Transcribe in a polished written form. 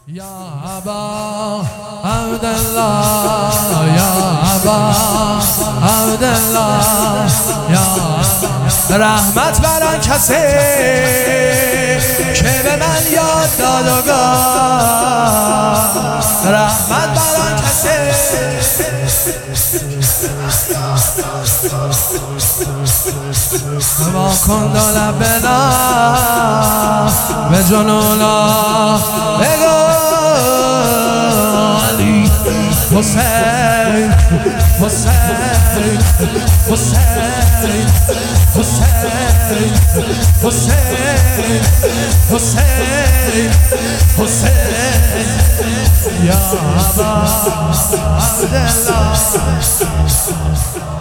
یا ابا عبدالله یا ابا عبدالله یا رحمت بر آن کسی که به من یاد داد و گفت رحمت بر آن کسی ما کن لبنا به جنونا بگو علی حسین حسین حسین حسین حسین حسین حسین یا ابا عبدالله